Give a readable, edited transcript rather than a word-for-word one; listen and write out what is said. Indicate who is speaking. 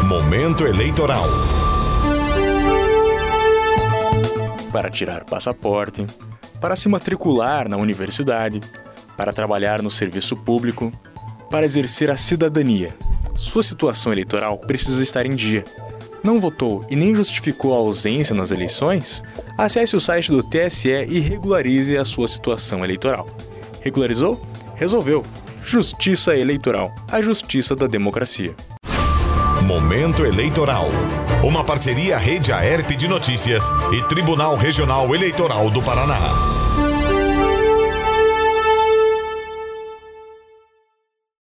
Speaker 1: Momento eleitoral.
Speaker 2: Para tirar passaporte, para se matricular na universidade, para trabalhar no serviço público, para exercer a cidadania. Sua situação eleitoral precisa estar em dia. Não votou e nem justificou a ausência nas eleições? Acesse o site do TSE e regularize a sua situação eleitoral. Regularizou? Resolveu. Justiça Eleitoral, a justiça da democracia.
Speaker 1: Momento eleitoral. Uma parceria Rede Aerp de Notícias e Tribunal Regional Eleitoral do Paraná.